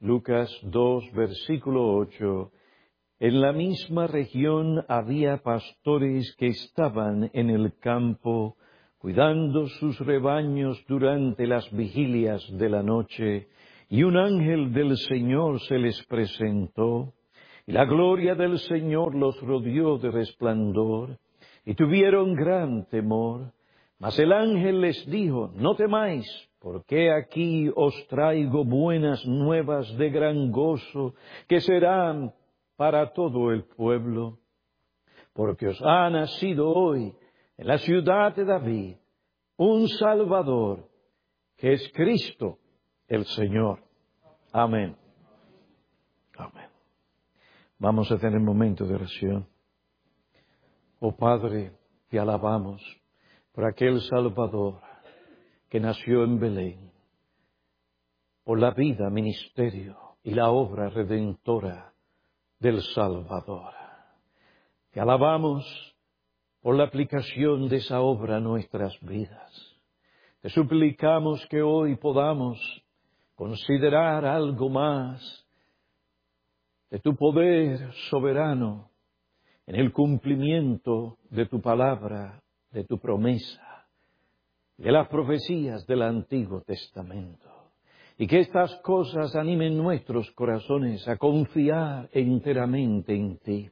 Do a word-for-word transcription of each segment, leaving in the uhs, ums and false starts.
Lucas dos, versículo ocho. En la misma región había pastores que estaban en el campo, cuidando sus rebaños durante las vigilias de la noche, y un ángel del Señor se les presentó, y la gloria del Señor los rodeó de resplandor, y tuvieron gran temor. Mas el ángel les dijo: no temáis, porque aquí os traigo buenas nuevas de gran gozo, que serán para todo el pueblo. Porque os ha nacido hoy en la ciudad de David un Salvador, que es Cristo el Señor. Amén. Amén. Vamos a tener un momento de oración. Oh Padre, te alabamos por aquel Salvador que nació en Belén, por la vida, ministerio y la obra redentora del Salvador. Te alabamos por la aplicación de esa obra a nuestras vidas. Te suplicamos que hoy podamos considerar algo más de tu poder soberano en el cumplimiento de tu palabra, de tu promesa, de las profecías del Antiguo Testamento. Y que estas cosas animen nuestros corazones a confiar enteramente en ti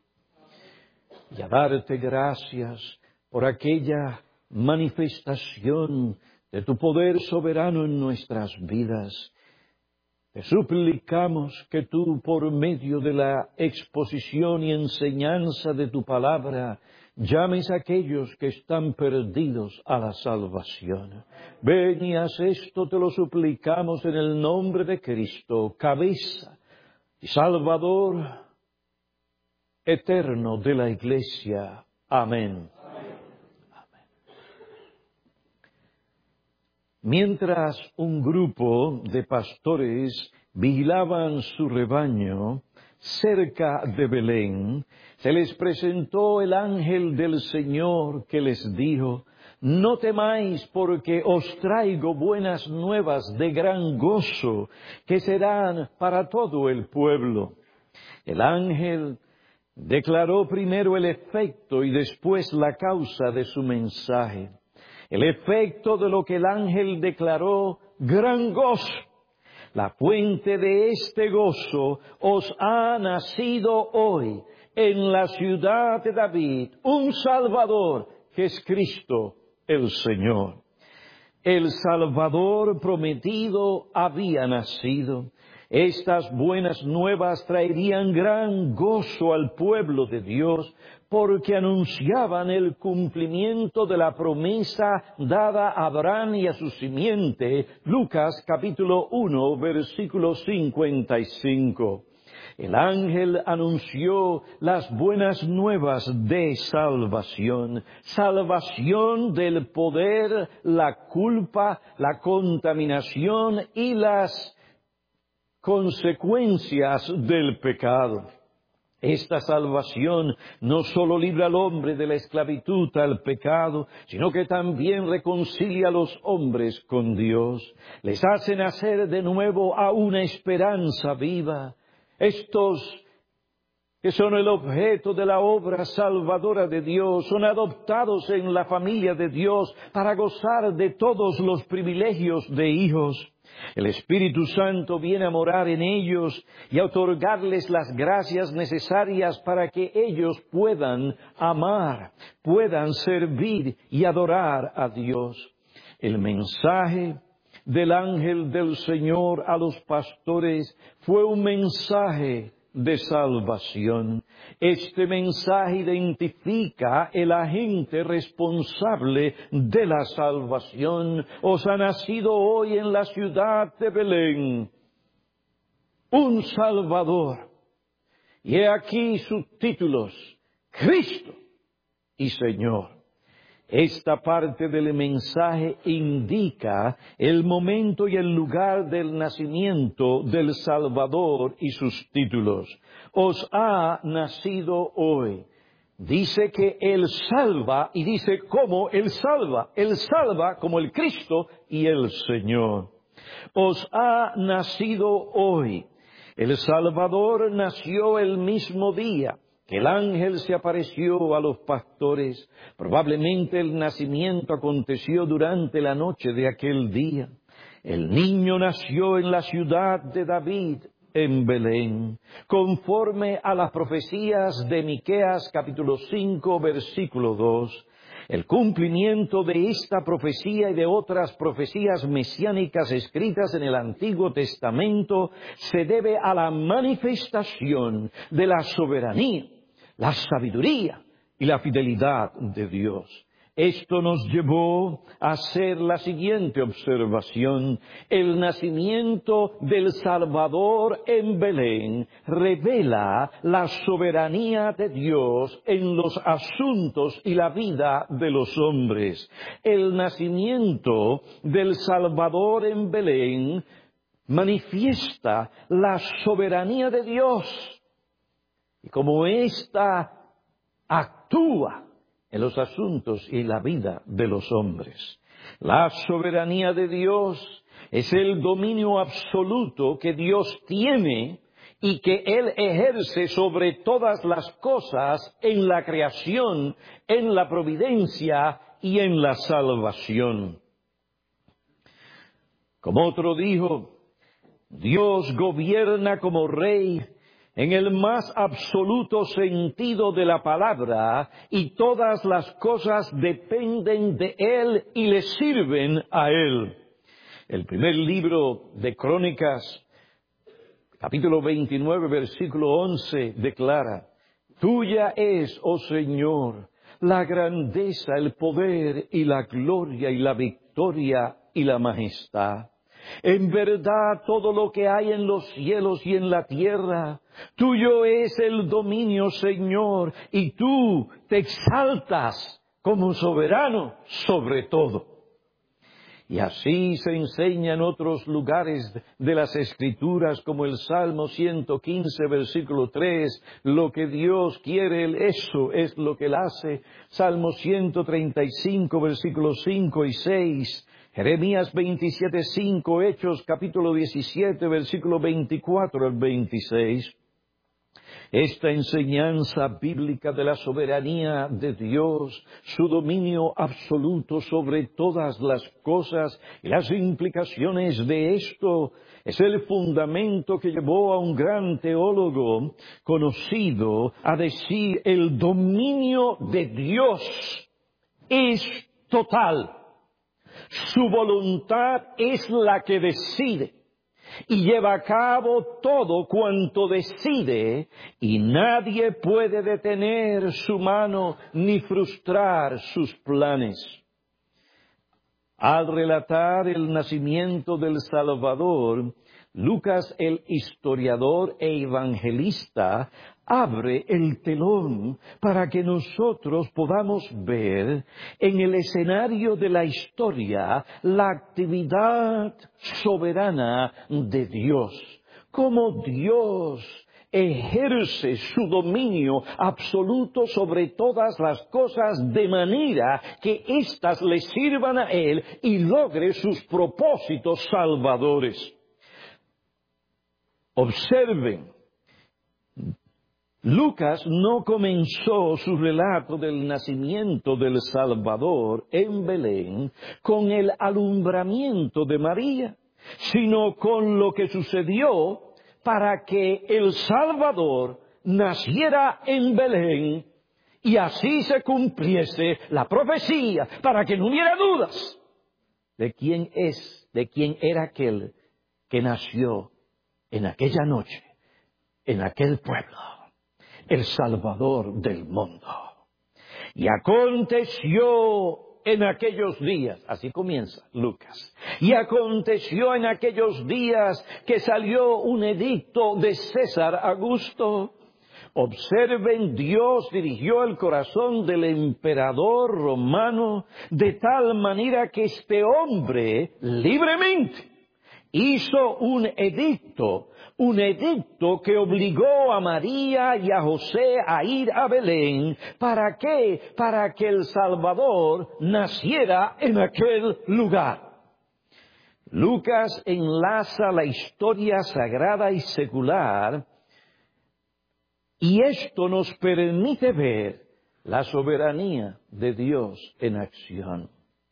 y a darte gracias por aquella manifestación de tu poder soberano en nuestras vidas. Te suplicamos que tú, por medio de la exposición y enseñanza de tu palabra, llames a aquellos que están perdidos a la salvación. Ven y haz esto, te lo suplicamos en el nombre de Cristo, cabeza y Salvador eterno de la Iglesia. Amén. Amén. Mientras un grupo de pastores vigilaban su rebaño cerca de Belén, se les presentó el ángel del Señor que les dijo: no temáis, porque os traigo buenas nuevas de gran gozo, que serán para todo el pueblo. El ángel declaró primero el efecto y después la causa de su mensaje. El efecto de lo que el ángel declaró: gran gozo. La fuente de este gozo os ha nacido hoy en la ciudad de David un Salvador, que es Cristo el Señor. El Salvador prometido había nacido. Estas buenas nuevas traerían gran gozo al pueblo de Dios, porque anunciaban el cumplimiento de la promesa dada a Abraham y a su simiente. Lucas capítulo uno, versículo cincuenta y cinco. El ángel anunció las buenas nuevas de salvación, salvación del poder, la culpa, la contaminación y las consecuencias del pecado. Esta salvación no solo libra al hombre de la esclavitud al pecado, sino que también reconcilia a los hombres con Dios. Les hace nacer de nuevo a una esperanza viva. Estos que son el objeto de la obra salvadora de Dios, son adoptados en la familia de Dios para gozar de todos los privilegios de hijos. El Espíritu Santo viene a morar en ellos y a otorgarles las gracias necesarias para que ellos puedan amar, puedan servir y adorar a Dios. El mensaje del ángel del Señor a los pastores fue un mensaje de salvación. Este mensaje identifica el agente responsable de la salvación. Os ha nacido hoy en la ciudad de Belén un Salvador. Y he aquí sus títulos: Cristo y Señor. Esta parte del mensaje indica el momento y el lugar del nacimiento del Salvador y sus títulos. Os ha nacido hoy. Dice que Él salva y dice cómo Él salva. Él salva como el Cristo y el Señor. Os ha nacido hoy. El Salvador nació el mismo día que el ángel se apareció a los pastores. Probablemente el nacimiento aconteció durante la noche de aquel día. El niño nació en la ciudad de David, en Belén, conforme a las profecías de Miqueas capítulo cinco, versículo dos. El cumplimiento de esta profecía y de otras profecías mesiánicas escritas en el Antiguo Testamento se debe a la manifestación de la soberanía, la sabiduría y la fidelidad de Dios. Esto nos llevó a hacer la siguiente observación. El nacimiento del Salvador en Belén revela la soberanía de Dios en los asuntos y la vida de los hombres. El nacimiento del Salvador en Belén manifiesta la soberanía de Dios y cómo ésta actúa en los asuntos y la vida de los hombres. La soberanía de Dios es el dominio absoluto que Dios tiene y que Él ejerce sobre todas las cosas en la creación, en la providencia y en la salvación. Como otro dijo, Dios gobierna como Rey en el más absoluto sentido de la palabra, y todas las cosas dependen de Él y le sirven a Él. El primer libro de Crónicas, capítulo veintinueve, versículo once, declara: Tuya es, oh Señor, la grandeza, el poder y la gloria y la victoria y la majestad. En verdad, todo lo que hay en los cielos y en la tierra, tuyo es el dominio, Señor, y tú te exaltas como soberano sobre todo. Y así se enseña en otros lugares de las Escrituras, como el Salmo ciento quince, versículo tres, lo que Dios quiere, Él eso es lo que Él hace. Salmo ciento treinta y cinco, versículos cinco y seis. Jeremías veintisiete, cinco, Hechos capítulo diecisiete, versículo veinticuatro al veintiséis. Esta enseñanza bíblica de la soberanía de Dios, su dominio absoluto sobre todas las cosas y las implicaciones de esto, es el fundamento que llevó a un gran teólogo conocido a decir: el dominio de Dios es total. Su voluntad es la que decide y lleva a cabo todo cuanto decide, y nadie puede detener su mano ni frustrar sus planes. Al relatar el nacimiento del Salvador, Lucas, el historiador e evangelista, abre el telón para que nosotros podamos ver en el escenario de la historia la actividad soberana de Dios, cómo Dios ejerce su dominio absoluto sobre todas las cosas de manera que éstas le sirvan a Él y logre sus propósitos salvadores. Observen, Lucas no comenzó su relato del nacimiento del Salvador en Belén con el alumbramiento de María, sino con lo que sucedió para que el Salvador naciera en Belén y así se cumpliese la profecía, para que no hubiera dudas de quién es, de quién era aquel que nació en aquella noche, en aquel pueblo, el Salvador del mundo. Y aconteció en aquellos días, así comienza Lucas, y aconteció en aquellos días que salió un edicto de César Augusto. Observen, Dios dirigió el corazón del emperador romano de tal manera que este hombre libremente hizo un edicto, un edicto que obligó a María y a José a ir a Belén. ¿Para qué? Para que el Salvador naciera en aquel lugar. Lucas enlaza la historia sagrada y secular, y esto nos permite ver la soberanía de Dios en acción.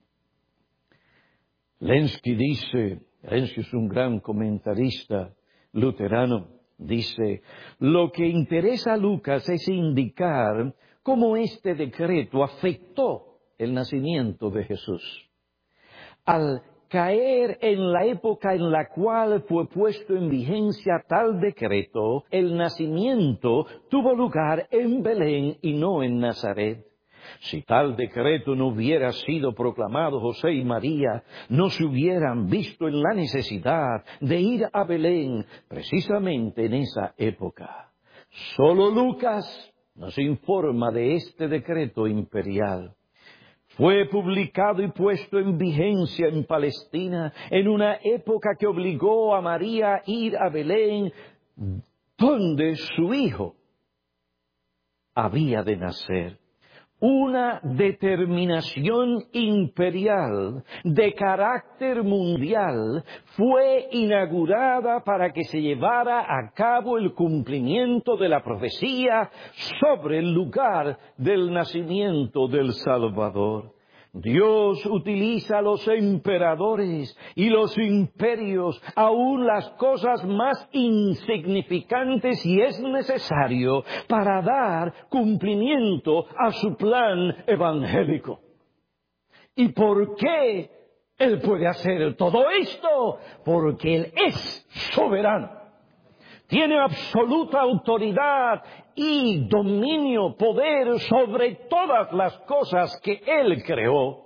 Lenski dice, Lenski es un gran comentarista luterano, dice, lo que interesa a Lucas es indicar cómo este decreto afectó el nacimiento de Jesús. Al caer en la época en la cual fue puesto en vigencia tal decreto, el nacimiento tuvo lugar en Belén y no en Nazaret. Si tal decreto no hubiera sido proclamado, José y María no se hubieran visto en la necesidad de ir a Belén precisamente en esa época. Solo Lucas nos informa de este decreto imperial. Fue publicado y puesto en vigencia en Palestina en una época que obligó a María a ir a Belén, donde su hijo había de nacer. Una determinación imperial de carácter mundial fue inaugurada para que se llevara a cabo el cumplimiento de la profecía sobre el lugar del nacimiento del Salvador. Dios utiliza a los emperadores y los imperios, aun las cosas más insignificantes, y es necesario para dar cumplimiento a su plan evangélico. ¿Y por qué Él puede hacer todo esto? Porque Él es soberano. Tiene absoluta autoridad y dominio, poder sobre todas las cosas que Él creó.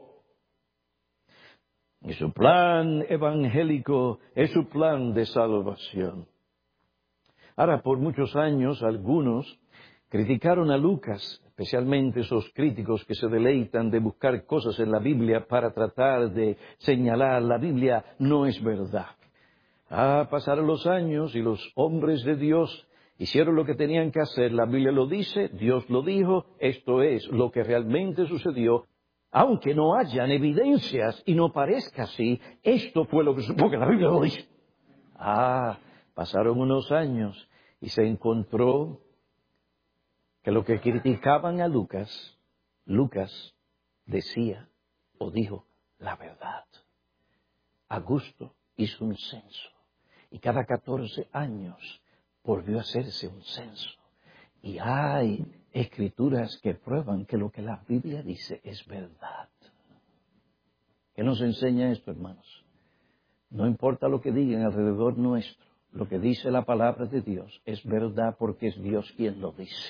Y su plan evangélico es su plan de salvación. Ahora, por muchos años, algunos criticaron a Lucas, especialmente esos críticos que se deleitan de buscar cosas en la Biblia para tratar de señalar la Biblia no es verdad. Ah, pasaron los años y los hombres de Dios hicieron lo que tenían que hacer. La Biblia lo dice, Dios lo dijo, esto es lo que realmente sucedió. Aunque no hayan evidencias y no parezca así, esto fue lo que sucedió, porque la Biblia lo dice. Ah, pasaron unos años y se encontró que lo que criticaban a Lucas, Lucas decía o dijo la verdad. Augusto hizo un censo. Y cada catorce años volvió a hacerse un censo. Y hay escrituras que prueban que lo que la Biblia dice es verdad. ¿Qué nos enseña esto, hermanos? No importa lo que digan alrededor nuestro, lo que dice la palabra de Dios es verdad porque es Dios quien lo dice.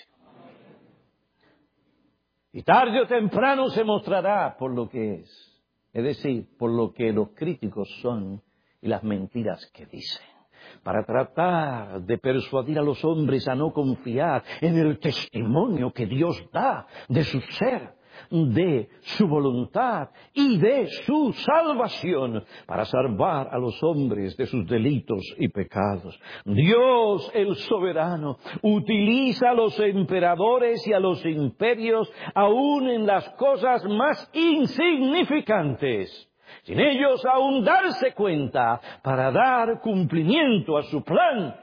Y tarde o temprano se mostrará por lo que es. Es decir, por lo que los críticos son y las mentiras que dicen, para tratar de persuadir a los hombres a no confiar en el testimonio que Dios da de su ser, de su voluntad y de su salvación, para salvar a los hombres de sus delitos y pecados. Dios, el soberano, utiliza a los emperadores y a los imperios aún en las cosas más insignificantes, sin ellos aún darse cuenta, para dar cumplimiento a su plan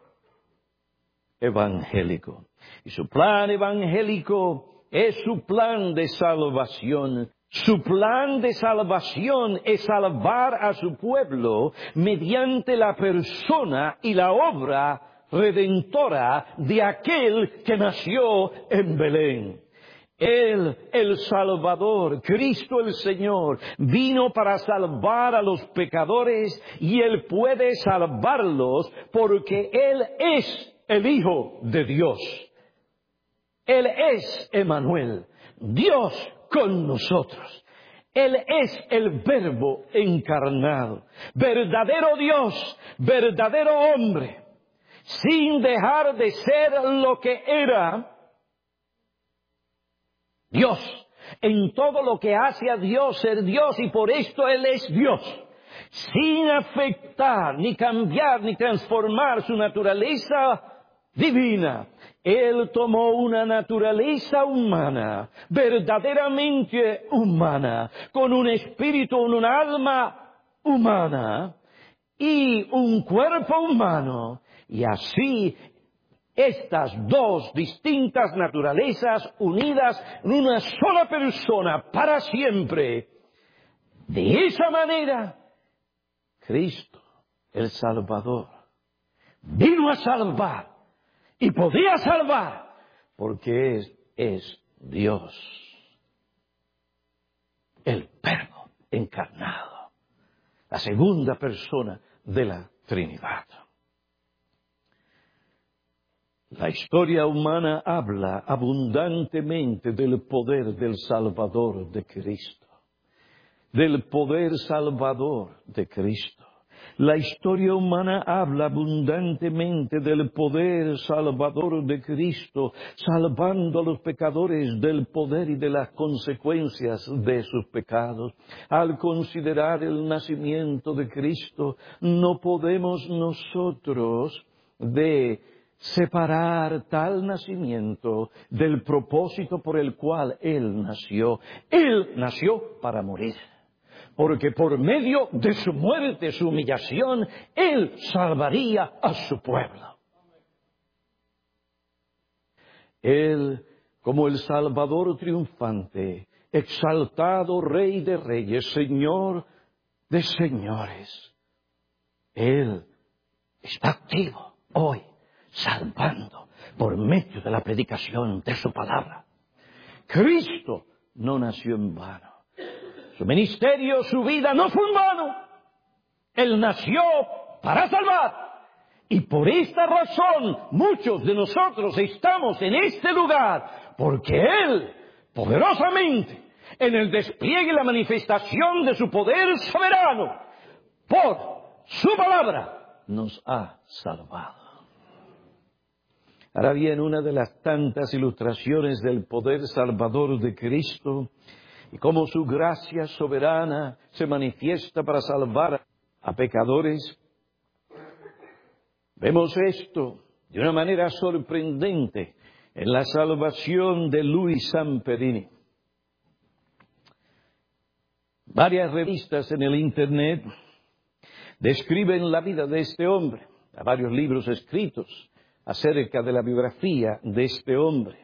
evangélico. Y su plan evangélico es su plan de salvación. Su plan de salvación es salvar a su pueblo mediante la persona y la obra redentora de aquel que nació en Belén. Él, el Salvador, Cristo el Señor, vino para salvar a los pecadores, y Él puede salvarlos porque Él es el Hijo de Dios. Él es Emmanuel, Dios con nosotros. Él es el Verbo encarnado, verdadero Dios, verdadero hombre, sin dejar de ser lo que era Dios. En todo lo que hace a Dios ser Dios, y por esto Él es Dios, sin afectar, ni cambiar, ni transformar su naturaleza divina. Él tomó una naturaleza humana, verdaderamente humana, con un espíritu, un alma humana y un cuerpo humano, y así estas dos distintas naturalezas unidas en una sola persona para siempre. De esa manera, Cristo, el Salvador, vino a salvar y podía salvar porque es, es Dios, el Verbo encarnado, la segunda persona de la Trinidad. La historia humana habla abundantemente del poder del Salvador de Cristo, del poder salvador de Cristo. La historia humana habla abundantemente del poder salvador de Cristo, salvando a los pecadores del poder y de las consecuencias de sus pecados. Al considerar el nacimiento de Cristo, no podemos nosotros de separar tal nacimiento del propósito por el cual Él nació. Él nació para morir, porque por medio de su muerte, su humillación, Él salvaría a su pueblo. Él, como el Salvador triunfante, exaltado Rey de Reyes, Señor de Señores, Él está activo hoy, salvando por medio de la predicación de su palabra. Cristo no nació en vano. Su ministerio, su vida no fue en vano. Él nació para salvar. Y por esta razón muchos de nosotros estamos en este lugar, porque Él, poderosamente, en el despliegue y la manifestación de su poder soberano, por su palabra, nos ha salvado. Ahora bien, una de las tantas ilustraciones del poder salvador de Cristo y cómo su gracia soberana se manifiesta para salvar a pecadores, vemos esto de una manera sorprendente en la salvación de Louis Zamperini. Varias revistas en el Internet describen la vida de este hombre. Hay varios libros escritos acerca de la biografía de este hombre.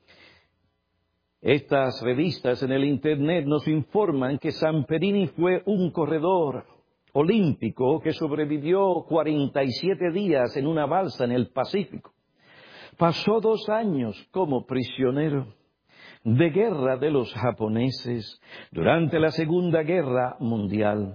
Estas revistas en el Internet nos informan que Zamperini fue un corredor olímpico que sobrevivió cuarenta y siete días en una balsa en el Pacífico. Pasó dos años como prisionero de guerra de los japoneses durante la Segunda Guerra Mundial.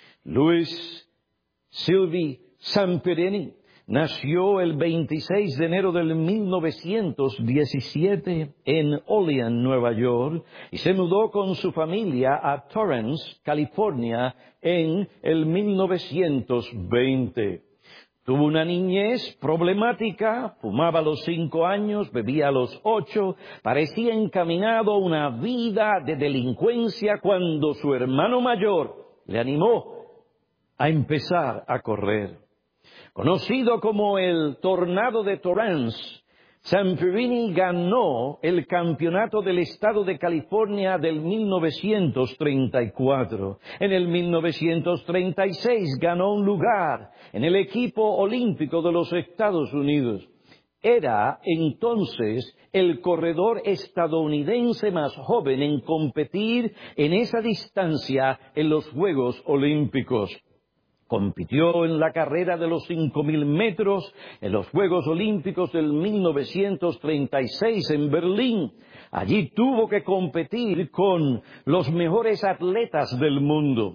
Louis Sylvie Zamperini nació el veintiséis de enero del mil novecientos diecisiete en Olean, Nueva York, y se mudó con su familia a Torrance, California, en el mil novecientos veinte. Tuvo una niñez problemática, fumaba a los cinco años, bebía a los ocho, parecía encaminado a una vida de delincuencia cuando su hermano mayor le animó a empezar a correr. Conocido como el Tornado de Torrance, Zamperini ganó el campeonato del estado de California del mil novecientos treinta y cuatro. En el mil novecientos treinta y seis ganó un lugar en el equipo olímpico de los Estados Unidos. Era entonces el corredor estadounidense más joven en competir en esa distancia en los Juegos Olímpicos. Compitió en la carrera de los cinco mil metros en los Juegos Olímpicos del mil novecientos treinta y seis en Berlín. Allí tuvo que competir con los mejores atletas del mundo.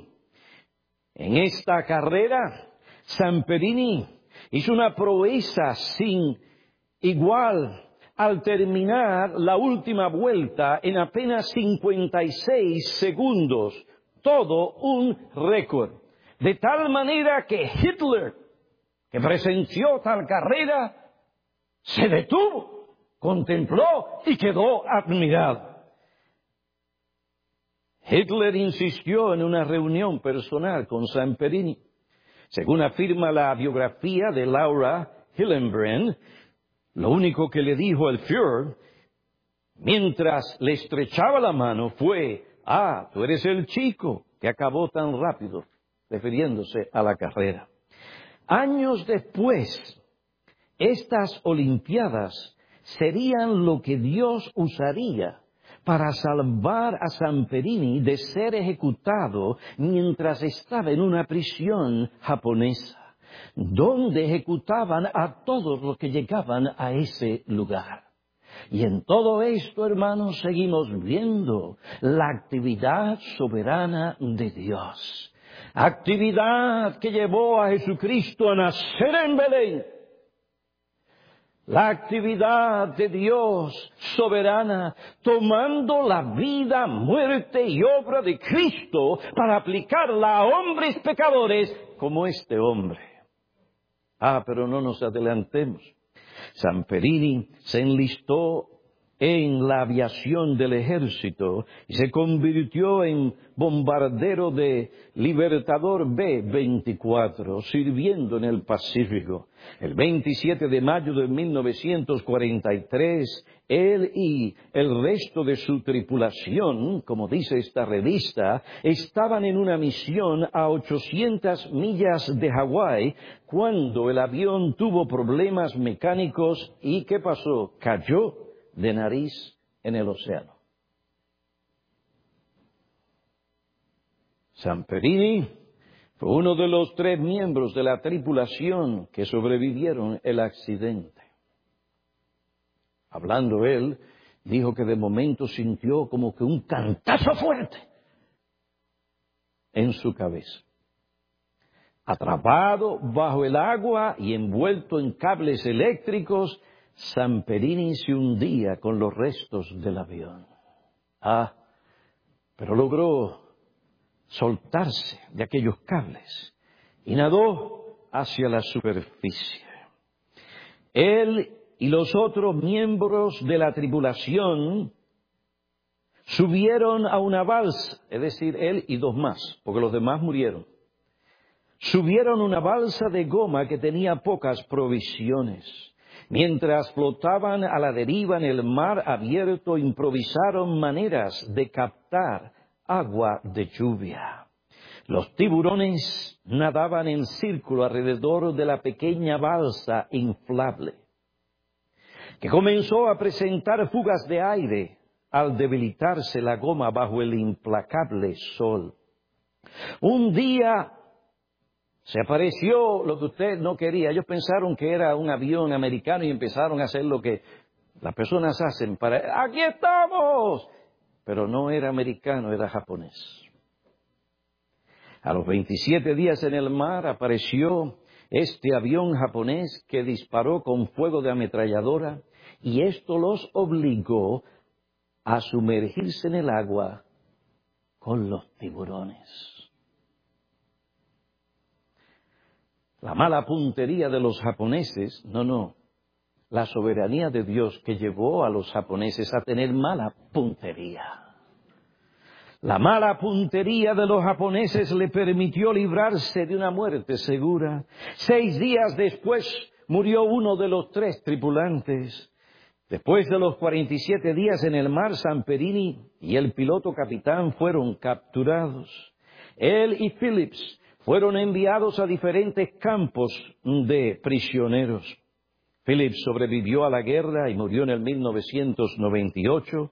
En esta carrera, Zamperini hizo una proeza sin igual al terminar la última vuelta en apenas cincuenta y seis segundos. Todo un récord. De tal manera que Hitler, que presenció tal carrera, se detuvo, contempló y quedó admirado. Hitler insistió en una reunión personal con Zamperini. Según afirma la biografía de Laura Hillenbrand, lo único que le dijo el Führer, mientras le estrechaba la mano, fue: «Ah, tú eres el chico que acabó tan rápido refiriéndose a la carrera. Años después, estas Olimpiadas serían lo que Dios usaría para salvar a Samperini de ser ejecutado mientras estaba en una prisión japonesa, donde ejecutaban a todos los que llegaban a ese lugar. Y en todo esto, hermanos, seguimos viendo la actividad soberana de Dios. Actividad que llevó a Jesucristo a nacer en Belén. La actividad de Dios soberana, tomando la vida, muerte y obra de Cristo para aplicarla a hombres pecadores como este hombre. Ah, pero no nos adelantemos. Samperini se enlistó en la aviación del ejército y se convirtió en bombardero de Libertador B veinticuatro, sirviendo en el Pacífico. El veintisiete de mayo de mil novecientos cuarenta y tres, él y el resto de su tripulación, como dice esta revista, estaban en una misión a ochocientas millas de Hawái cuando el avión tuvo problemas mecánicos y ¿qué pasó? Cayó de nariz en el océano. Samperini fue uno de los tres miembros de la tripulación que sobrevivieron el accidente. Hablando él, dijo que de momento sintió como que un cantazo fuerte en su cabeza. Atrapado bajo el agua y envuelto en cables eléctricos, Samperini se hundía con los restos del avión. Ah, pero logró soltarse de aquellos cables y nadó hacia la superficie. Él y los otros miembros de la tripulación subieron a una balsa, es decir, él y dos más, porque los demás murieron. Subieron una balsa de goma que tenía pocas provisiones. Mientras flotaban a la deriva en el mar abierto, improvisaron maneras de captar agua de lluvia. Los tiburones nadaban en círculo alrededor de la pequeña balsa inflable, que comenzó a presentar fugas de aire al debilitarse la goma bajo el implacable sol. Un día se apareció lo que usted no quería. Ellos pensaron que era un avión americano y empezaron a hacer lo que las personas hacen para... ¡Aquí estamos! Pero no era americano, era japonés. A los veintisiete días en el mar apareció este avión japonés que disparó con fuego de ametralladora y esto los obligó a sumergirse en el agua con los tiburones. La mala puntería de los japoneses, no, no, la soberanía de Dios que llevó a los japoneses a tener mala puntería. La mala puntería de los japoneses le permitió librarse de una muerte segura. Seis días después murió uno de los tres tripulantes. Después de los cuarenta y siete días en el mar, Samperini y el piloto capitán fueron capturados. Él y Phillips fueron enviados a diferentes campos de prisioneros. Phillips sobrevivió a la guerra y murió en el mil novecientos noventa y ocho.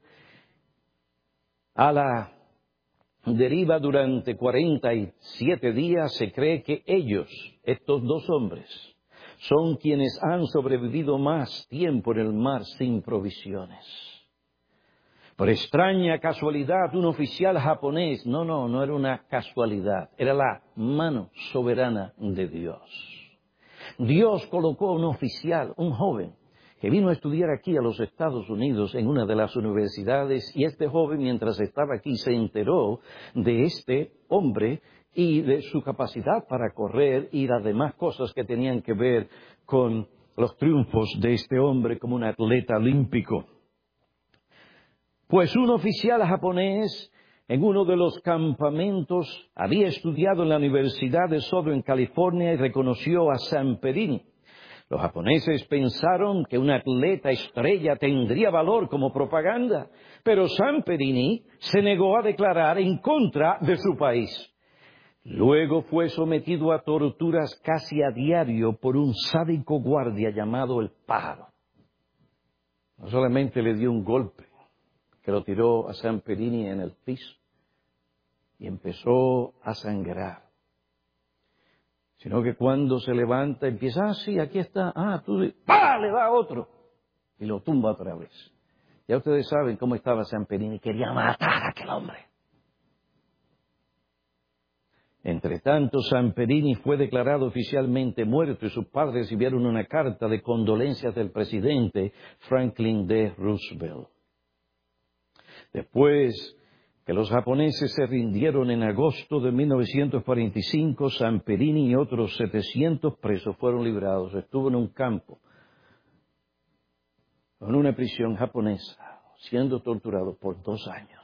A la deriva durante cuarenta y siete días se cree que ellos, estos dos hombres, son quienes han sobrevivido más tiempo en el mar sin provisiones. Por extraña casualidad, un oficial japonés, no, no, no era una casualidad, era la mano soberana de Dios. Dios colocó a un oficial, un joven, que vino a estudiar aquí a los Estados Unidos en una de las universidades, y este joven, mientras estaba aquí, se enteró de este hombre y de su capacidad para correr y las demás cosas que tenían que ver con los triunfos de este hombre como un atleta olímpico. Pues un oficial japonés en uno de los campamentos había estudiado en la Universidad de Southern California y reconoció a Samperini. Los japoneses pensaron que un atleta estrella tendría valor como propaganda, pero Samperini se negó a declarar en contra de su país. Luego fue sometido a torturas casi a diario por un sádico guardia llamado el Pájaro. No solamente le dio un golpe, que lo tiró a Samperini en el piso y empezó a sangrar, sino que cuando se levanta empieza, ah, sí, aquí está, ah, tú, ¡pah!, le da otro y lo tumba otra vez. Ya ustedes saben cómo estaba Samperini, quería matar a aquel hombre. Entre tanto, Samperini fue declarado oficialmente muerto y sus padres recibieron una carta de condolencias del presidente Franklin D. Roosevelt. Después que los japoneses se rindieron en agosto de mil novecientos cuarenta y cinco, Samperini y otros setecientos presos fueron librados. Estuvo en un campo, en una prisión japonesa, siendo torturado por dos años.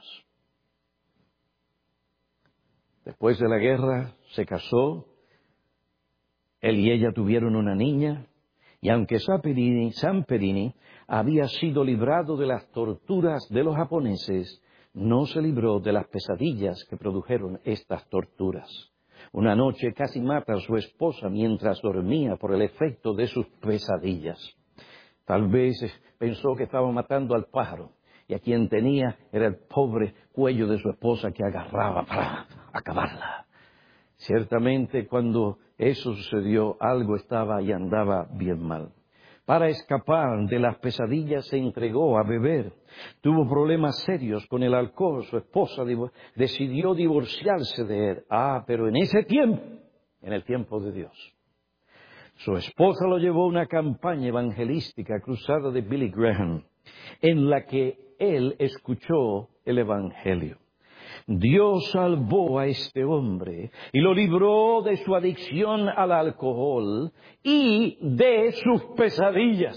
Después de la guerra se casó, él y ella tuvieron una niña, y aunque Samperini, Samperini había sido librado de las torturas de los japoneses, no se libró de las pesadillas que produjeron estas torturas. Una noche casi mata a su esposa mientras dormía por el efecto de sus pesadillas. Tal vez pensó que estaba matando al pájaro, y a quien tenía era el pobre cuello de su esposa que agarraba para acabarla. Ciertamente, cuando eso sucedió, algo estaba y andaba bien mal. Para escapar de las pesadillas se entregó a beber. Tuvo problemas serios con el alcohol. Su esposa decidió divorciarse de él. Ah, pero en ese tiempo, en el tiempo de Dios, su esposa lo llevó a una campaña evangelística cruzada de Billy Graham, en la que él escuchó el Evangelio. Dios salvó a este hombre y lo libró de su adicción al alcohol y de sus pesadillas.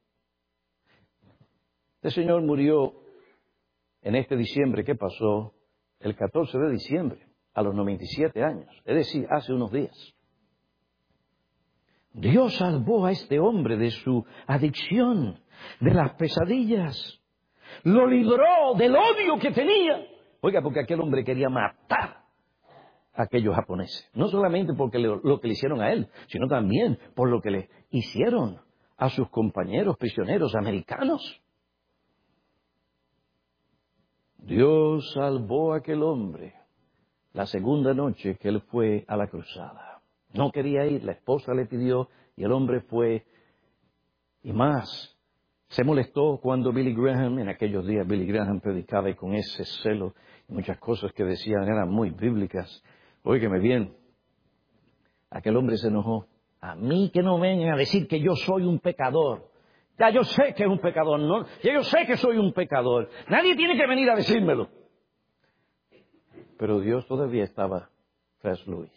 Este señor murió en este diciembre que pasó, el catorce de diciembre, a los noventa y siete años, es decir, hace unos días. Dios salvó a este hombre de su adicción, de las pesadillas. Lo libró del odio que tenía. Oiga, porque aquel hombre quería matar a aquellos japoneses. No solamente porque le, lo que le hicieron a él, sino también por lo que le hicieron a sus compañeros prisioneros americanos. Dios salvó a aquel hombre la segunda noche que él fue a la cruzada. No quería ir, la esposa le pidió y el hombre fue. Y más, se molestó cuando Billy Graham, en aquellos días Billy Graham predicaba y con ese celo, muchas cosas que decían eran muy bíblicas. Óigame bien, aquel hombre se enojó. A mí que no vengan a decir que yo soy un pecador. Ya yo sé que es un pecador, ¿no? Ya yo sé que soy un pecador. Nadie tiene que venir a decírmelo. Pero Dios todavía estaba tras Luis.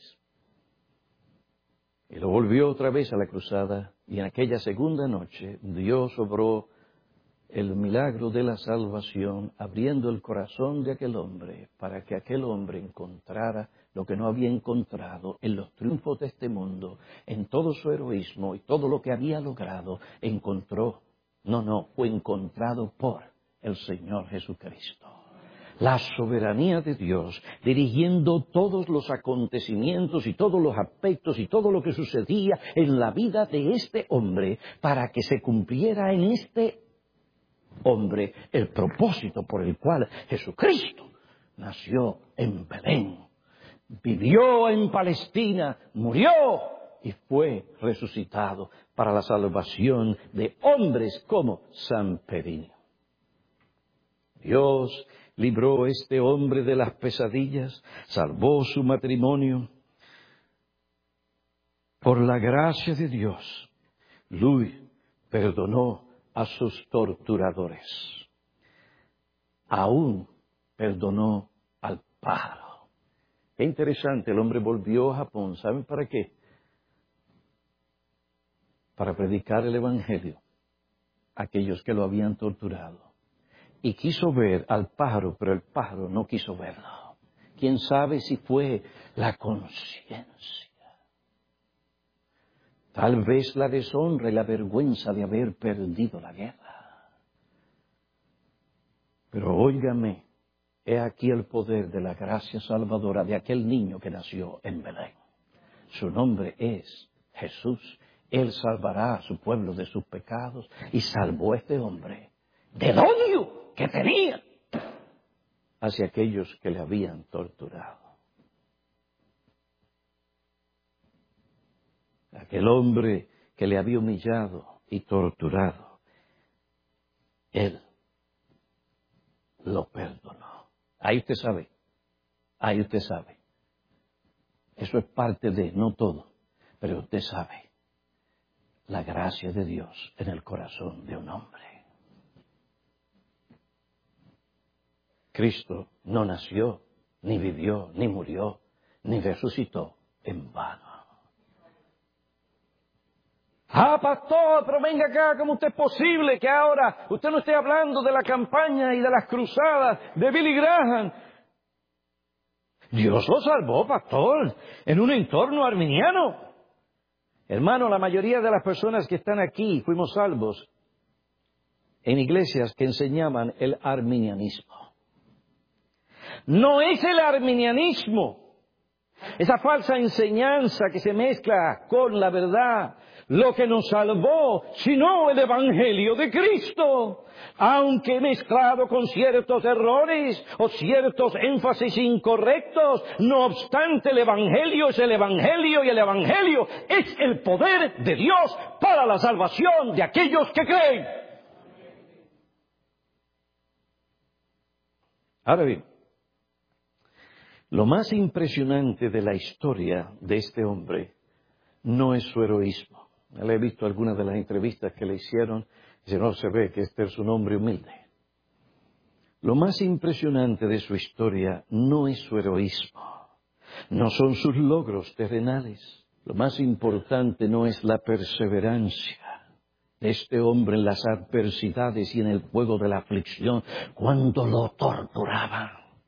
Y lo volvió otra vez a la cruzada, y en aquella segunda noche Dios obró el milagro de la salvación, abriendo el corazón de aquel hombre, para que aquel hombre encontrara lo que no había encontrado en los triunfos de este mundo, en todo su heroísmo y todo lo que había logrado, encontró, no, no, fue encontrado por el Señor Jesucristo. La soberanía de Dios, dirigiendo todos los acontecimientos y todos los aspectos y todo lo que sucedía en la vida de este hombre, para que se cumpliera en este hombre el propósito por el cual Jesucristo nació en Belén, vivió en Palestina, murió y fue resucitado para la salvación de hombres como Samperini. Dios libró a este hombre de las pesadillas, salvó su matrimonio. Por la gracia de Dios, Luis perdonó a sus torturadores. Aún perdonó al pájaro. Qué interesante, el hombre volvió a Japón. ¿Saben para qué? Para predicar el Evangelio a aquellos que lo habían torturado. Y quiso ver al pájaro, pero el pájaro no quiso verlo. ¿Quién sabe si fue la conciencia? Tal vez la deshonra y la vergüenza de haber perdido la guerra. Pero óigame, He aquí el poder de la gracia salvadora de aquel niño que nació en Belén. Su nombre es Jesús. Él salvará a su pueblo de sus pecados y salvó a este hombre del odio que tenía hacia aquellos que le habían torturado. Aquel hombre que le había humillado y torturado, Él lo perdonó. Ahí usted sabe, ahí usted sabe. Eso es parte de, no todo, pero usted sabe la gracia de Dios en el corazón de un hombre. Cristo no nació, ni vivió, ni murió, ni resucitó en vano. Ah, pastor, pero venga acá, ¿cómo usted es posible que ahora usted no esté hablando de la campaña y de las cruzadas de Billy Graham? Dios lo salvó, pastor, en un entorno arminiano. Hermano, la mayoría de las personas que están aquí fuimos salvos en iglesias que enseñaban el arminianismo. No es el arminianismo, esa falsa enseñanza que se mezcla con la verdad, lo que nos salvó, sino el Evangelio de Cristo, aunque mezclado con ciertos errores o ciertos énfasis incorrectos. No obstante, el Evangelio es el Evangelio y el Evangelio es el poder de Dios para la salvación de aquellos que creen. Ahora bien, lo más impresionante de la historia de este hombre no es su heroísmo. Le he visto algunas de las entrevistas que le hicieron, y se no se ve que este es un hombre humilde. Lo más impresionante de su historia no es su heroísmo, no son sus logros terrenales. Lo más importante no es la perseverancia de este hombre en las adversidades y en el fuego de la aflicción cuando lo torturaban.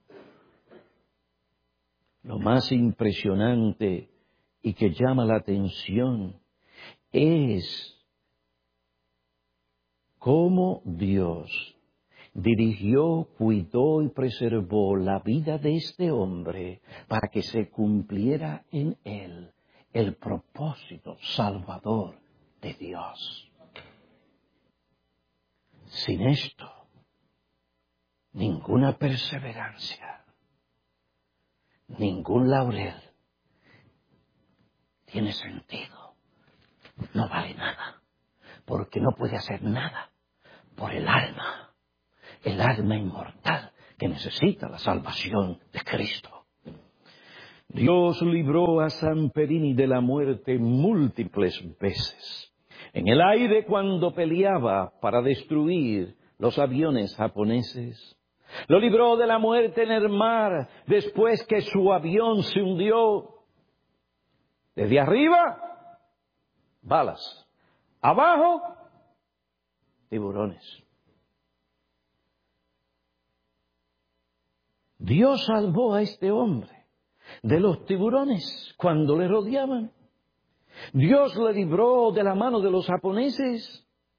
Lo más impresionante y que llama la atención es cómo Dios dirigió, cuidó y preservó la vida de este hombre para que se cumpliera en él el propósito salvador de Dios. Sin esto, ninguna perseverancia, ningún laurel tiene sentido. No vale nada, porque no puede hacer nada por el alma, el alma inmortal que necesita la salvación de Cristo. Dios libró a Samperini de la muerte múltiples veces. En el aire cuando peleaba para destruir los aviones japoneses. Lo libró de la muerte en el mar después que su avión se hundió. Desde arriba, balas. Abajo, tiburones. Dios salvó a este hombre de los tiburones cuando le rodeaban. Dios le libró de la mano de los japoneses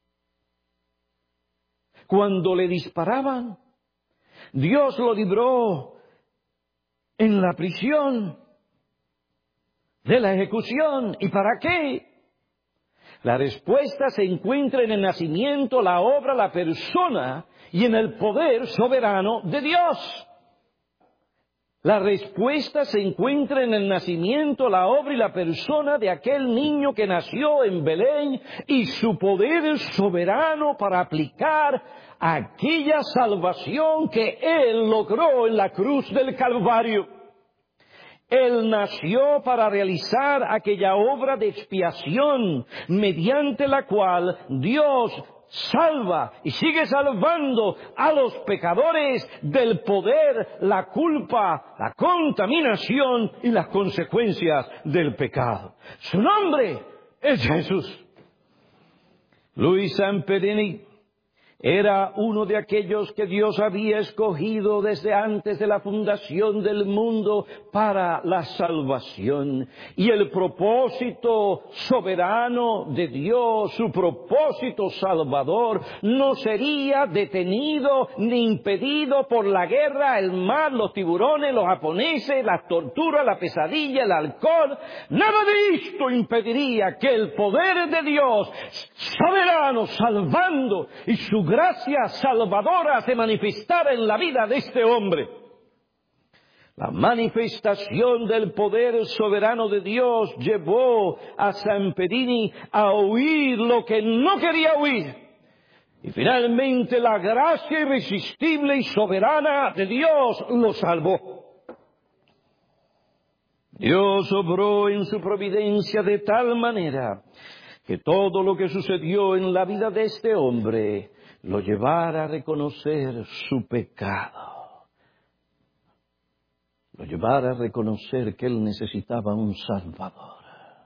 cuando le disparaban. Dios lo libró en la prisión de la ejecución. ¿Y para qué? La respuesta se encuentra en el nacimiento, la obra, la persona y en el poder soberano de Dios. La respuesta se encuentra en el nacimiento, la obra y la persona de aquel niño que nació en Belén y su poder soberano para aplicar aquella salvación que Él logró en la cruz del Calvario. Él nació para realizar aquella obra de expiación mediante la cual Dios salva y sigue salvando a los pecadores del poder, la culpa, la contaminación y las consecuencias del pecado. Su nombre es Jesús. Luis Samperini Era uno de aquellos que Dios había escogido desde antes de la fundación del mundo para la salvación. Y el propósito soberano de Dios, su propósito salvador, no sería detenido ni impedido por la guerra, el mar, los tiburones, los japoneses, las torturas, la pesadilla, el alcohol. Nada de esto impediría que el poder de Dios, soberano, salvando, y su gracia salvadora se manifestara en la vida de este hombre. La manifestación del poder soberano de Dios llevó a Samperini a oír lo que no quería oír. Y finalmente la gracia irresistible y soberana de Dios lo salvó. Dios obró en su providencia de tal manera que todo lo que sucedió en la vida de este hombre lo llevara a reconocer su pecado, lo llevara a reconocer que él necesitaba un Salvador.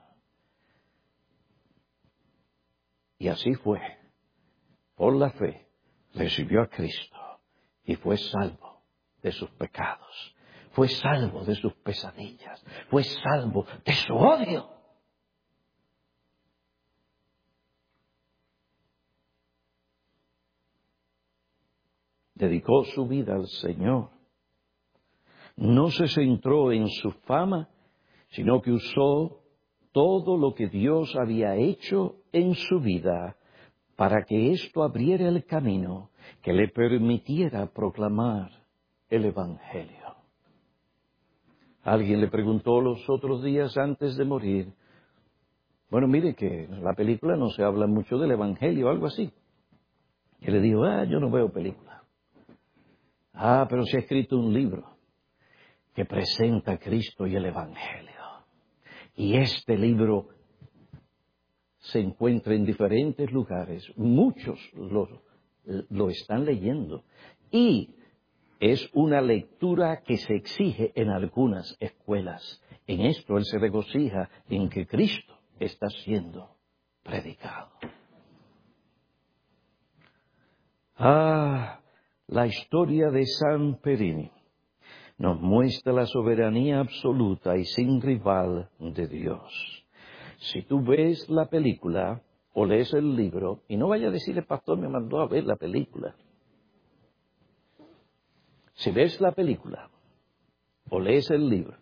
Y así fue, por la fe, recibió a Cristo y fue salvo de sus pecados, fue salvo de sus pesadillas, fue salvo de su odio. Dedicó su vida al Señor. No se centró en su fama, sino que usó todo lo que Dios había hecho en su vida para que esto abriera el camino que le permitiera proclamar el Evangelio. Alguien le preguntó los otros días antes de morir, bueno, mire que en la película no se habla mucho del Evangelio, algo así. Y le dijo, ah, yo no veo película. Ah, pero se ha escrito un libro que presenta a Cristo y el Evangelio. Y este libro se encuentra en diferentes lugares. Muchos lo, lo están leyendo. Y es una lectura que se exige en algunas escuelas. En esto él se regocija en que Cristo está siendo predicado. Ah, la historia de Samperini nos muestra la soberanía absoluta y sin rival de Dios. Si tú ves la película o lees el libro, y no vaya a decir el pastor me mandó a ver la película. Si ves la película o lees el libro,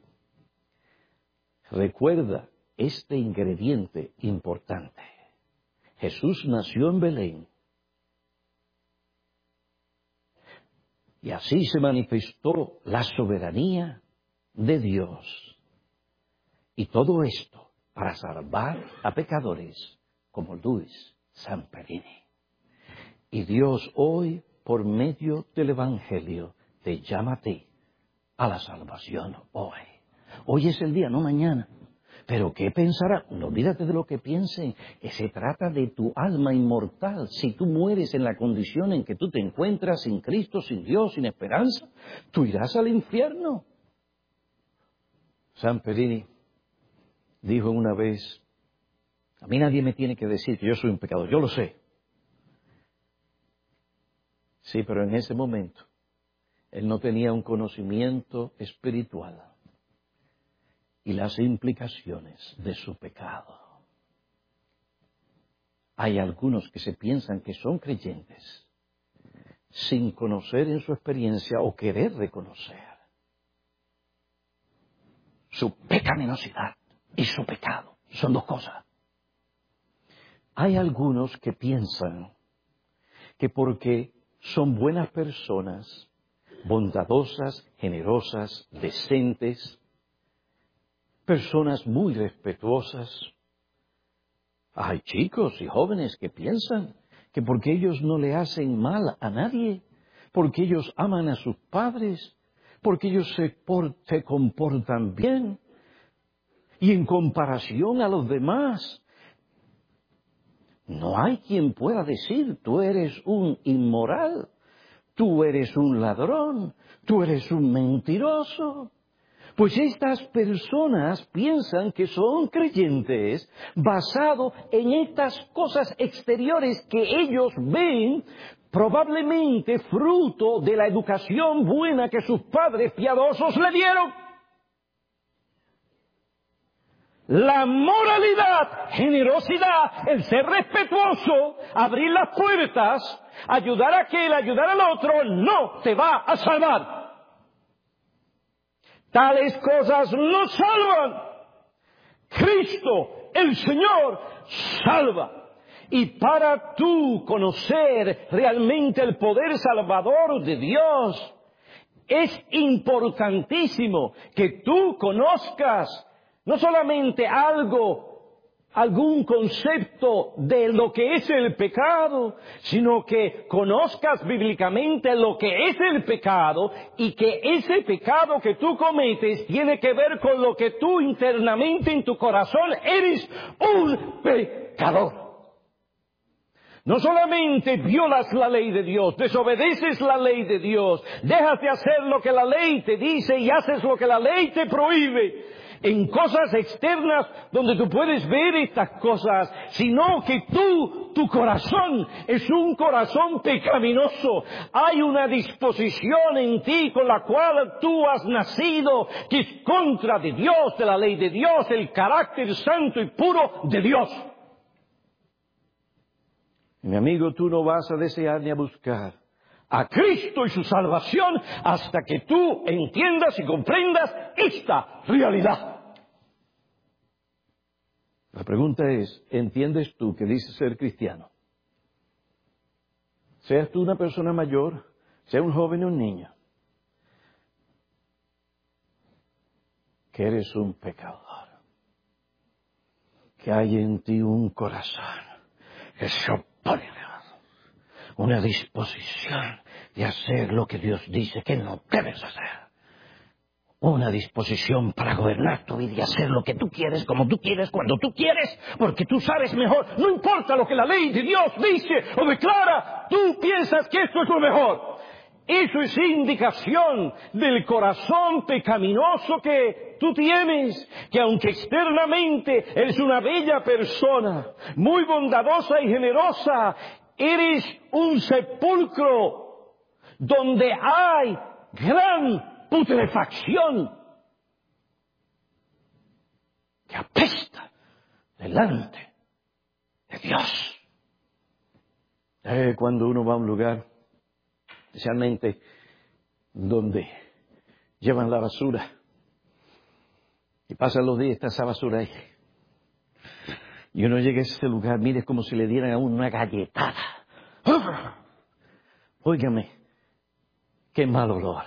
recuerda este ingrediente importante. Jesús nació en Belén. Y así se manifestó la soberanía de Dios. Y todo esto para salvar a pecadores como Luis Samperini. Y Dios hoy, por medio del Evangelio, te llama a ti a la salvación hoy. Hoy es el día, no mañana. Pero ¿qué pensará? No olvídate de lo que piensen. Que se trata de tu alma inmortal. Si tú mueres en la condición en que tú te encuentras sin Cristo, sin Dios, sin esperanza, tú irás al infierno. Samperini dijo una vez, a mí nadie me tiene que decir que yo soy un pecador, yo lo sé. Sí, pero en ese momento él no tenía un conocimiento espiritual y las implicaciones de su pecado. Hay algunos que se piensan que son creyentes sin conocer en su experiencia o querer reconocer su pecaminosidad y su pecado. Son dos cosas. Hay algunos que piensan que porque son buenas personas, bondadosas, generosas, decentes, personas muy respetuosas. Hay chicos y jóvenes que piensan que porque ellos no le hacen mal a nadie, porque ellos aman a sus padres, porque ellos se, por, se comportan bien, y en comparación a los demás, no hay quien pueda decir, tú eres un inmoral, tú eres un ladrón, tú eres un mentiroso. Pues estas personas piensan que son creyentes basado en estas cosas exteriores que ellos ven probablemente fruto de la educación buena que sus padres piadosos le dieron. La moralidad, generosidad, el ser respetuoso, abrir las puertas, ayudar a aquel, ayudar al otro, no te va a salvar. Tales cosas no salvan. Cristo, el Señor, salva. Y para tú conocer realmente el poder salvador de Dios, es importantísimo que tú conozcas no solamente algo, algún concepto de lo que es el pecado, sino que conozcas bíblicamente lo que es el pecado y que ese pecado que tú cometes tiene que ver con lo que tú internamente en tu corazón eres un pecador. No solamente violas la ley de Dios, desobedeces la ley de Dios, dejas de hacer lo que la ley te dice y haces lo que la ley te prohíbe, en cosas externas donde tú puedes ver estas cosas, sino que tú, tu corazón es un corazón pecaminoso. Hay una disposición en ti con la cual tú has nacido que es contra de Dios, de la ley de Dios, el carácter santo y puro de Dios. Mi amigo, tú no vas a desear ni a buscar a Cristo y su salvación hasta que tú entiendas y comprendas esta realidad. La pregunta es, ¿entiendes tú que dices ser cristiano? Seas tú una persona mayor, sea un joven o un niño, que eres un pecador, que hay en ti un corazón que se opone a Dios, una disposición de hacer lo que Dios dice que no debes hacer. Una disposición para gobernar tu vida y hacer lo que tú quieres, como tú quieres, cuando tú quieres, porque tú sabes mejor. No importa lo que la ley de Dios dice o declara, tú piensas que esto es lo mejor. Eso es indicación del corazón pecaminoso que tú tienes, que aunque externamente eres una bella persona, muy bondadosa y generosa, eres un sepulcro donde hay gran putrefacción que apesta delante de Dios. Eh, cuando uno va a un lugar, especialmente donde llevan la basura, y pasan los días, está esa basura ahí, y uno llega a ese lugar, mire, como si le dieran a uno una galletada. Óigame, qué mal olor.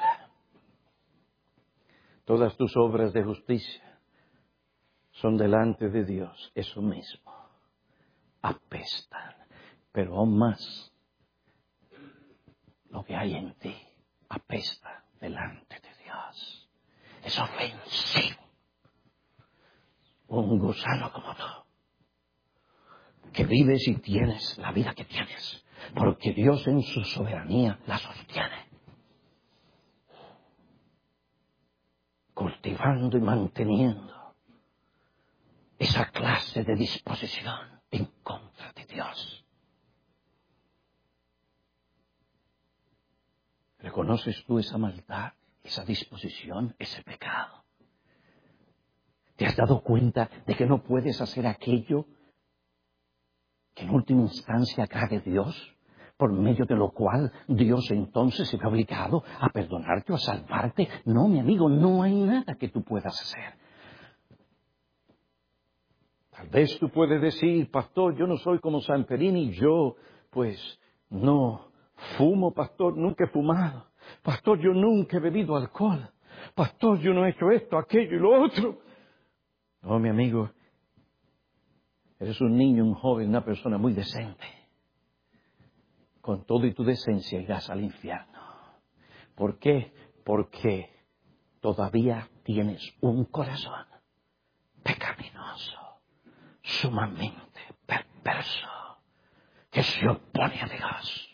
Todas tus obras de justicia son delante de Dios, eso mismo, apestan, pero aún más, lo que hay en ti apesta delante de Dios, es ofensivo. Un gusano como tú, que vives y tienes la vida que tienes, porque Dios en su soberanía la sostiene, cultivando y manteniendo esa clase de disposición en contra de Dios. ¿Reconoces tú esa maldad, esa disposición, ese pecado? ¿Te has dado cuenta de que no puedes hacer aquello que en última instancia agrade a Dios, por medio de lo cual Dios entonces se ve obligado a perdonarte o a salvarte? No, mi amigo, no hay nada que tú puedas hacer. Tal vez tú puedes decir, pastor, yo no soy como Samperini, yo pues no fumo, pastor, nunca he fumado. Pastor, yo nunca he bebido alcohol. Pastor, yo no he hecho esto, aquello y lo otro. No, mi amigo, eres un niño, un joven, una persona muy decente. Con todo y tu decencia irás al infierno. ¿Por qué? Porque todavía tienes un corazón pecaminoso, sumamente perverso, que se opone a Dios.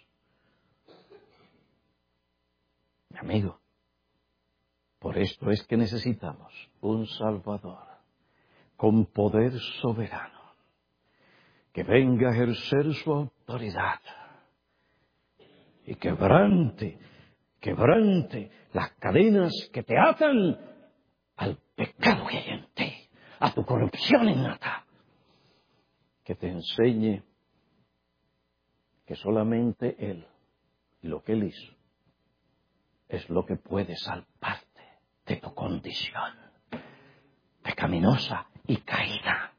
Mi amigo, por esto es que necesitamos un Salvador con poder soberano, que venga a ejercer su autoridad y quebrante, quebrante las cadenas que te atan al pecado que hay en ti, a tu corrupción innata. Que te enseñe que solamente Él, lo que Él hizo, es lo que puede salvarte de tu condición pecaminosa y caída.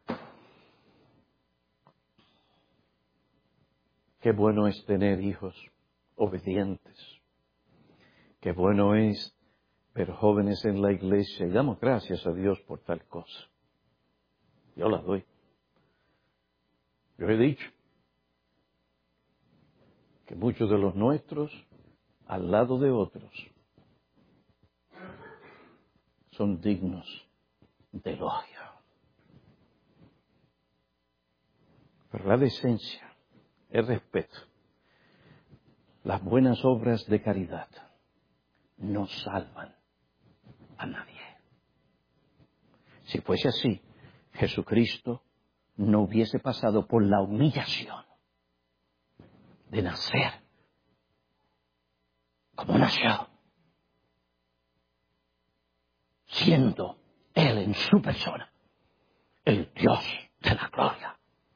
Qué bueno es tener hijos obedientes. Qué bueno es ver jóvenes en la iglesia, y damos gracias a Dios por tal cosa. Yo las doy. Yo he dicho que muchos de los nuestros, al lado de otros, son dignos de elogio. Pero la decencia, el respeto, las buenas obras de caridad no salvan a nadie. Si fuese así, Jesucristo no hubiese pasado por la humillación de nacer como nació, siendo Él en su persona el Dios de la gloria.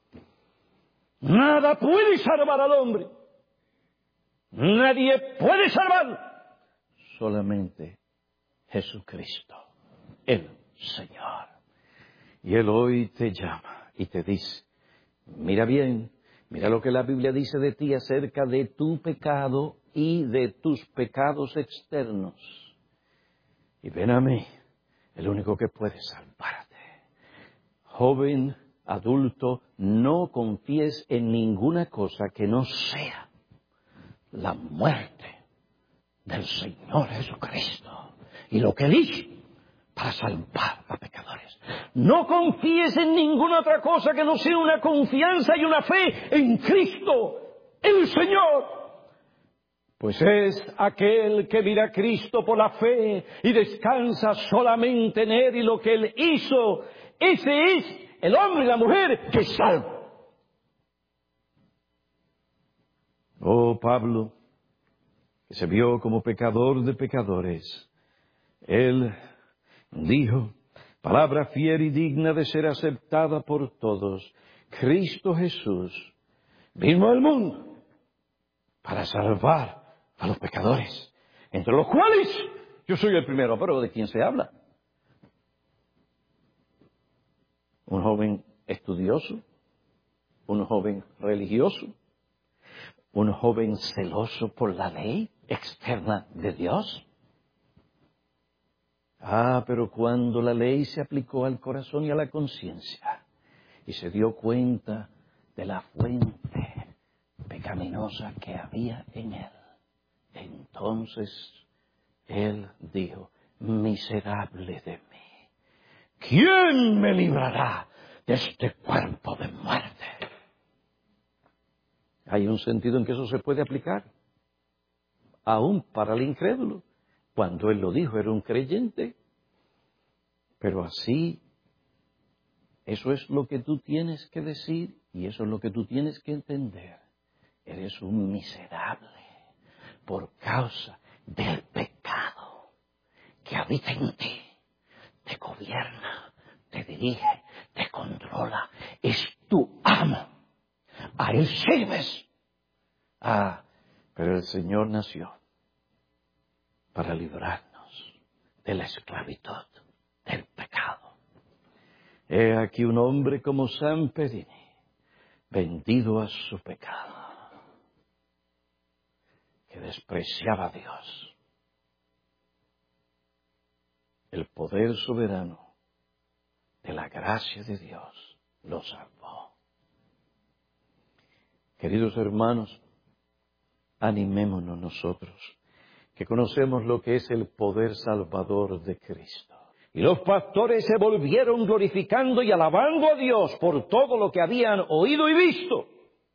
Nada puede salvar al hombre. Nadie puede salvarlo. Solamente Jesucristo, el Señor. Y Él hoy te llama y te dice, mira bien, mira lo que la Biblia dice de ti acerca de tu pecado y de tus pecados externos. Y ven a mí, el único que puede salvarte. Joven, adulto, no confíes en ninguna cosa que no sea la muerte del Señor Jesucristo y lo que Él hizo para salvar a pecadores. No confíes en ninguna otra cosa que no sea una confianza y una fe en Cristo, el Señor. Pues es aquel que mira a Cristo por la fe y descansa solamente en Él y lo que Él hizo. Ese es el hombre y la mujer que salva. Oh, Pablo, que se vio como pecador de pecadores, él dijo, palabra fiel y digna de ser aceptada por todos, Cristo Jesús vino al mundo para salvar a los pecadores, entre los cuales yo soy el primero. Pero ¿de quién se habla? Un joven estudioso, un joven religioso, un joven celoso por la ley externa de Dios. Ah, pero cuando la ley se aplicó al corazón y a la conciencia y se dio cuenta de la fuente pecaminosa que había en él, entonces él dijo, miserable de mí, ¿quién me librará de este cuerpo de muerte? Hay un sentido en que eso se puede aplicar, aún para el incrédulo. Cuando él lo dijo, era un creyente. Pero así, eso es lo que tú tienes que decir y eso es lo que tú tienes que entender. Eres un miserable por causa del pecado que habita en ti. Te gobierna, te dirige, te controla. Es tu amo. A Él sirves. Ah, pero el Señor nació para librarnos de la esclavitud del pecado. He aquí un hombre como San Pedrini, vendido a su pecado, que despreciaba a Dios. El poder soberano de la gracia de Dios lo salvó. Queridos hermanos, animémonos nosotros, que conocemos lo que es el poder salvador de Cristo. Y los pastores se volvieron glorificando y alabando a Dios por todo lo que habían oído y visto,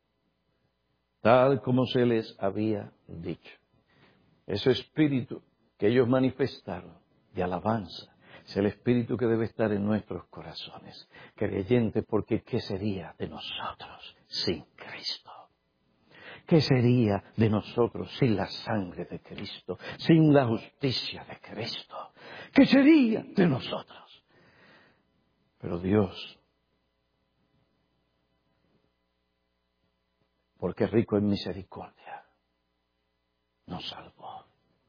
tal como se les había dicho. Ese espíritu que ellos manifestaron de alabanza es el espíritu que debe estar en nuestros corazones, creyentes, porque ¿qué sería de nosotros sin Cristo? ¿Qué sería de nosotros sin la sangre de Cristo, sin la justicia de Cristo? ¿Qué sería de nosotros? Pero Dios, porque es rico en misericordia, nos salvó.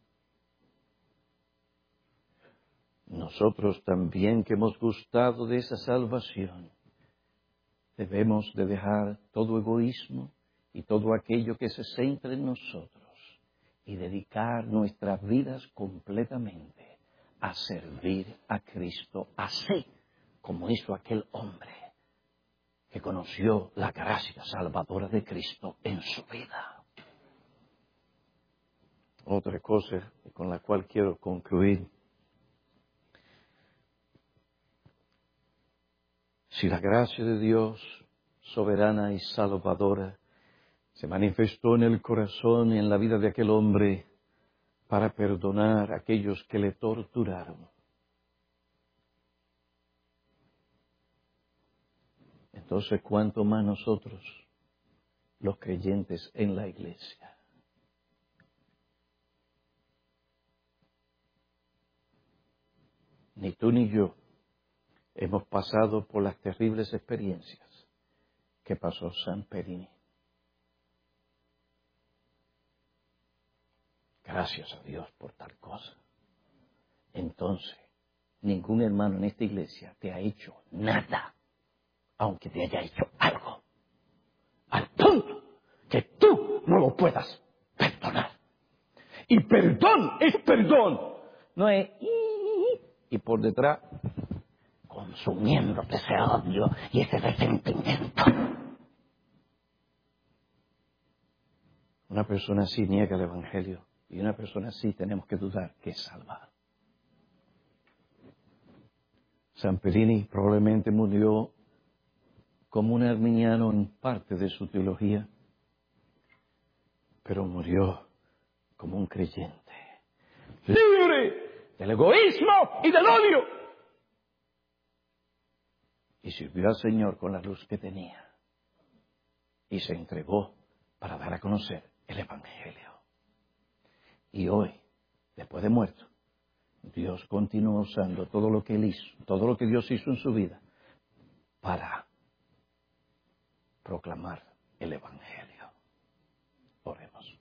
Nosotros también, que hemos gustado de esa salvación, debemos de dejar todo egoísmo y todo aquello que se centra en nosotros y dedicar nuestras vidas completamente a servir a Cristo, así como hizo aquel hombre que conoció la gracia salvadora de Cristo en su vida. Otra cosa con la cual quiero concluir: si la gracia de Dios, soberana y salvadora, se manifestó en el corazón y en la vida de aquel hombre para perdonar a aquellos que le torturaron, entonces cuánto más nosotros, los creyentes en la iglesia. Ni tú ni yo hemos pasado por las terribles experiencias que pasó Samperini. Gracias a Dios por tal cosa. Entonces, ningún hermano en esta iglesia te ha hecho nada, aunque te haya hecho algo, al punto que tú no lo puedas perdonar. Y perdón es perdón, no es y por detrás consumiéndote ese odio y ese resentimiento. Una persona así niega el Evangelio, y una persona así tenemos que dudar que es salva. Samperini probablemente murió como un arminiano en parte de su teología, pero murió como un creyente, libre del egoísmo y del odio. Y sirvió al Señor con la luz que tenía, y se entregó para dar a conocer el Evangelio. Y hoy, después de muerto, Dios continúa usando todo lo que Él hizo, todo lo que Dios hizo en su vida, para proclamar el Evangelio. Oremos.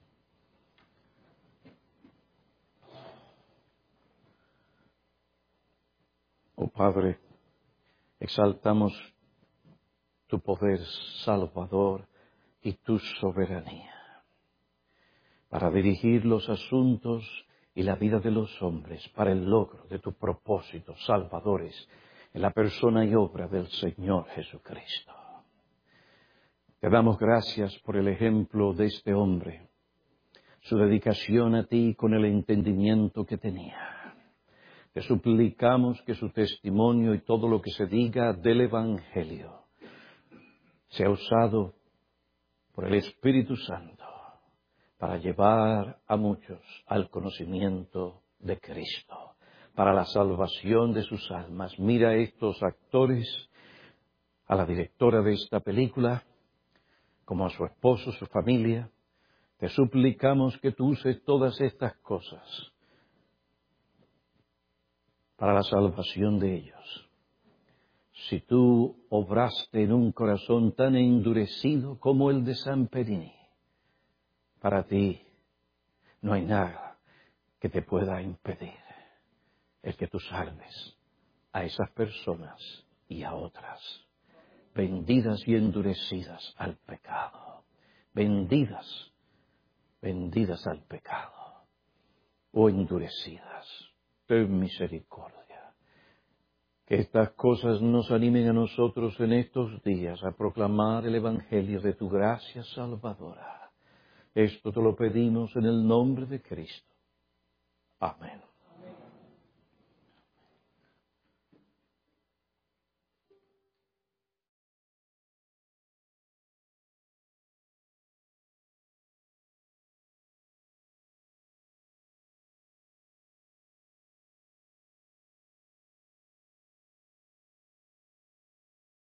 Oh Padre, exaltamos tu poder salvador y tu soberanía para dirigir los asuntos y la vida de los hombres para el logro de tus propósitos salvadores en la persona y obra del Señor Jesucristo. Te damos gracias por el ejemplo de este hombre, su dedicación a ti con el entendimiento que tenía. Te suplicamos que su testimonio y todo lo que se diga del Evangelio sea usado por el Espíritu Santo para llevar a muchos al conocimiento de Cristo, para la salvación de sus almas. Mira a estos actores, a la directora de esta película, como a su esposo, su familia. Te suplicamos que tú uses todas estas cosas para la salvación de ellos. Si tú obraste en un corazón tan endurecido como el de Samperini, para ti no hay nada que te pueda impedir el que tú salves a esas personas y a otras, vendidas y endurecidas al pecado, vendidas, vendidas al pecado, o endurecidas. Ten misericordia. Que estas cosas nos animen a nosotros en estos días a proclamar el Evangelio de tu gracia salvadora. Esto te lo pedimos en el nombre de Cristo. Amén.